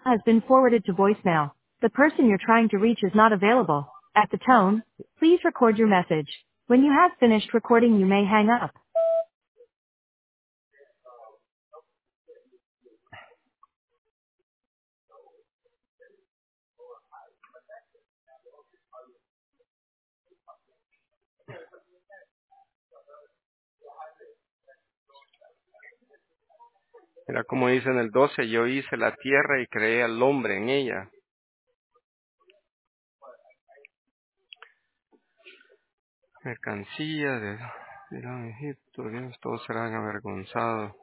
has been forwarded to voicemail. The person you're trying to reach is not available. At the tone, please record your message. When you have finished recording, you may hang up. Mira como dice en el 12, yo hice la tierra y creé al hombre en ella. Mercancía de Irán, Egipto, Dios, todos serán avergonzados.